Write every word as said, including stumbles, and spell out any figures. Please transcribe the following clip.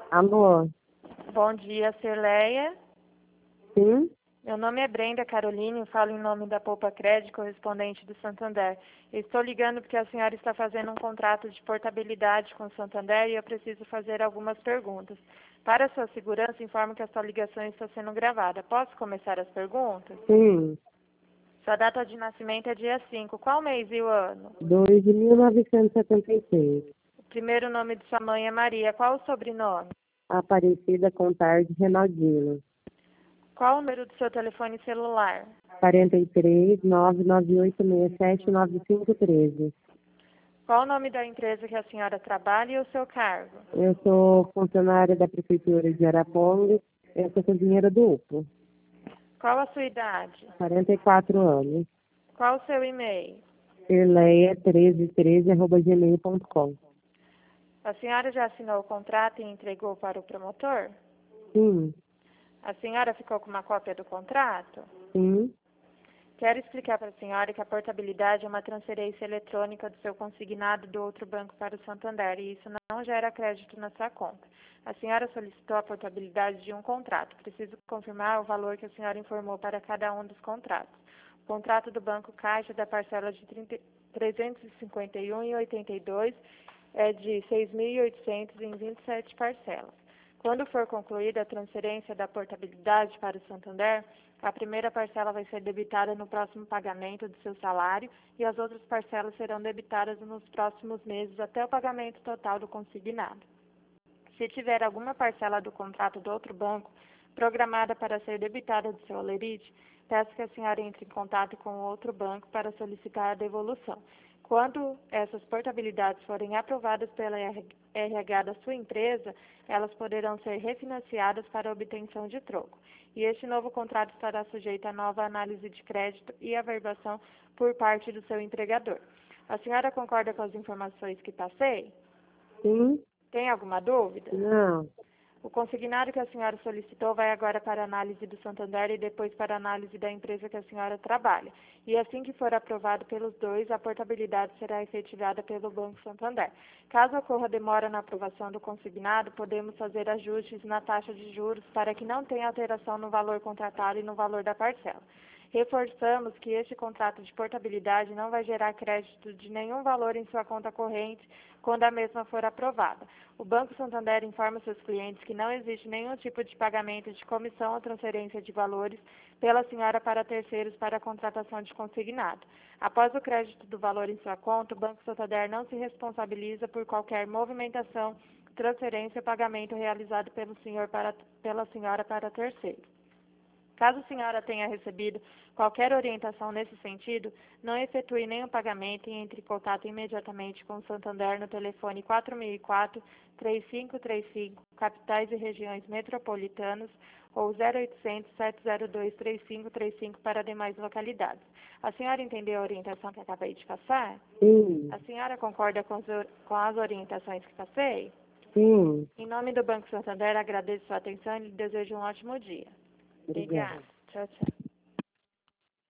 Alô? Bom dia, Cirleia. Sim? Meu nome é Brenda Caroline, falo em nome da Poupa Crédito, correspondente do Santander. Eu estou ligando porque a senhora está fazendo um contrato de portabilidade com o Santander e eu preciso fazer algumas perguntas. Para sua segurança, informo que a sua ligação está sendo gravada. Posso começar as perguntas? Sim. Sua data de nascimento é dia cinco. Qual mês e o ano? dois de mil novecentos e setenta e seis. O primeiro nome de sua mãe é Maria. Qual o sobrenome? Aparecida Contarde Renaldino. Qual o número do seu telefone celular? quarenta e três, nove nove oito seis sete, nove cinco um três. Qual o nome da empresa que a senhora trabalha e o seu cargo? Eu sou funcionária da Prefeitura de Arapongas. Eu sou cozinheira do U P O. Qual a sua idade? quarenta e quatro anos. Qual o seu e-mail? Cirleia treze treze arroba gmail ponto com. A senhora já assinou o contrato e entregou para o promotor? Sim. A senhora ficou com uma cópia do contrato? Sim. Quero explicar para a senhora que a portabilidade é uma transferência eletrônica do seu consignado do outro banco para o Santander e isso não gera crédito na sua conta. A senhora solicitou a portabilidade de um contrato. Preciso confirmar o valor que a senhora informou para cada um dos contratos. O contrato do Banco Caixa da parcela de trezentos e cinquenta e um reais e oitenta e dois centavos é de seis mil e oitocentos em vinte e sete parcelas. Quando for concluída a transferência da portabilidade para o Santander, a primeira parcela vai ser debitada no próximo pagamento do seu salário e as outras parcelas serão debitadas nos próximos meses até o pagamento total do consignado. Se tiver alguma parcela do contrato do outro banco programada para ser debitada do seu holerite, peço que a senhora entre em contato com o outro banco para solicitar a devolução. Quando essas portabilidades forem aprovadas pela R H da sua empresa, elas poderão ser refinanciadas para obtenção de troco. E este novo contrato estará sujeito a nova análise de crédito e averbação por parte do seu empregador. A senhora concorda com as informações que passei? Sim. Tem alguma dúvida? Não. O consignado que a senhora solicitou vai agora para a análise do Santander e depois para a análise da empresa que a senhora trabalha. E assim que for aprovado pelos dois, a portabilidade será efetivada pelo Banco Santander. Caso ocorra demora na aprovação do consignado, podemos fazer ajustes na taxa de juros para que não tenha alteração no valor contratado e no valor da parcela. Reforçamos que este contrato de portabilidade não vai gerar crédito de nenhum valor em sua conta corrente quando a mesma for aprovada. O Banco Santander informa seus clientes que não existe nenhum tipo de pagamento de comissão ou transferência de valores pela senhora para terceiros para a contratação de consignado. Após o crédito do valor em sua conta, o Banco Santander não se responsabiliza por qualquer movimentação, transferência ou pagamento realizado pelo senhor para, pela senhora para terceiros. Caso a senhora tenha recebido qualquer orientação nesse sentido, não efetue nenhum pagamento e entre em contato imediatamente com o Santander no telefone quatro mil e quatro, três cinco três cinco, capitais e regiões metropolitanas, ou zero oitocentos, sete zero dois, três cinco três cinco para demais localidades. A senhora entendeu a orientação que acabei de passar? Sim. A senhora concorda com, com as orientações que passei? Sim. Em nome do Banco Santander, agradeço sua atenção e lhe desejo um ótimo dia. Obrigada. Obrigada. Tchau, tchau.